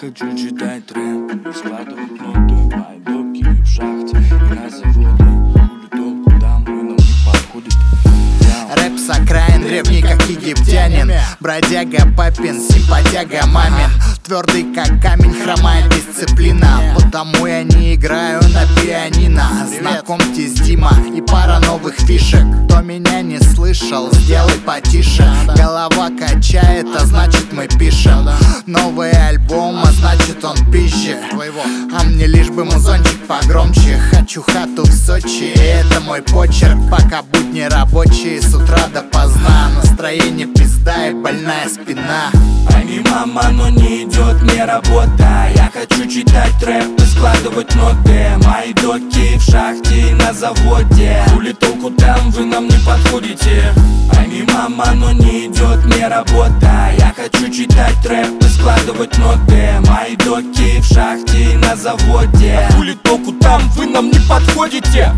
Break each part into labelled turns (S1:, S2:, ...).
S1: хочу читать рэп, складывать ноты, мои доки в шахте и на заводе. Хули толку там, вы нам не подходит.
S2: Рэп с окраин древний, как египтянин. Бродяга папин, симпатяга мамин. Твердый, как камень, хромая дисциплина. Потому я не играю на пианино. Знакомьтесь, Дима и пара новых фишек. Кто меня не слышал, сделай потише. Голова качает, а значит мы пишем новый альбом, а значит он пизже твоего. А мне лишь бы музончик погромче. Хочу хату в Сочи, это мой почерк. Пока будни рабочие, с утра допоздна. Настроение пизда и больная спина.
S1: Пойми, мама, но не идет мне работа. Я хочу читать рэп и складывать ноты. Мои доки в шахте и на заводе. Хули толку там, вы нам не подходите. Пойми, мама, но не идет мне работа. Я хочу читать рэп и складывать ноты. Мои доки в шахте и на заводе. Хули толку там, вы нам не подходите.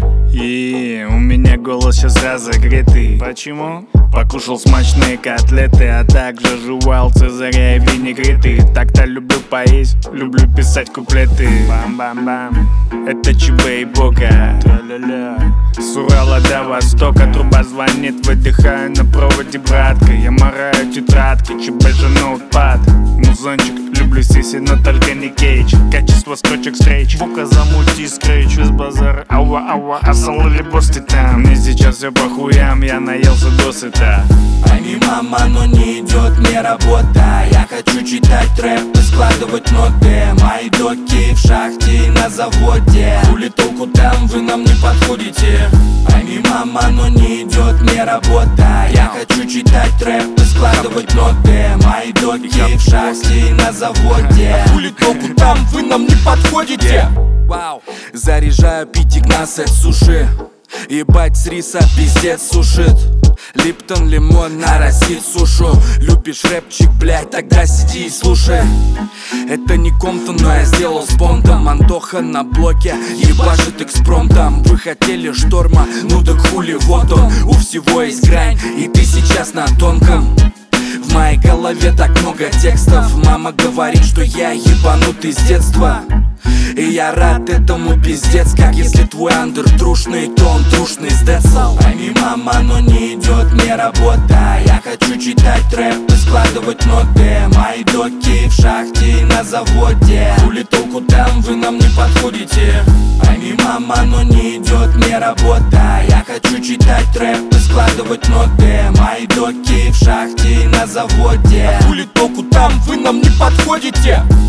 S3: И у меня голос сейчас разогретый. Почему? Покушал смачные котлеты, а также жевал цезаря и винегреты. Так-то люблю поесть, люблю писать куплеты. Бам-бам-бам, это ЧБ и Бока. Тра-ля-ля. С Урала до Востока труба звонит, выдыхаю на проводе, братка. Я мораю тетрадки, ЧБ же ноутпад. Музончик, люблю сиси, но только не кейдж. Качество строчек стрейч, Бока замути скрейч. Без базара, ауа-ауа, асал или босс ты там. Мне сейчас все по хуям, я наелся досыта.
S1: Пойми, мама, но не идет мне работа. Я хочу читать рэп и складывать ноты. Мои доки в шахте и на заводе. Хули толку там, вы нам не подходите. Пойми, мама, но не идет мне работа. Я хочу читать рэп и складывать ноты. Мои доки в шахте и на заводе. Хули толку там, вы нам не подходите. Вау, заряжаю питик на сет суши. Ебать с риса пиздец сушит. Липтон, лимон, нарастит сушу. Любишь рэпчик, блядь, тогда сиди и слушай. Это не Комптон, но я сделал с понтом. Антоха на блоке, ебашит экспромтом. Вы хотели шторма, ну так хули, вот он. У всего есть грань, и ты сейчас на тонком. В моей голове так много текстов. Мама говорит, что я ебанутый с детства. И я рад этому пиздец. Как если твой андер трушный, то он трушный с Децл. Пойми, мама, но не идет мне работа. Я хочу читать рэп и складывать ноты. Мои доки в шахте и на заводе. Хули толку там, вы нам не подходите. Пойми, мама, но не идет мне работа. Я хочу читать рэп и складывать ноты. Мои доки в шахте и на заводе. Хули толку там, вы нам не подходите.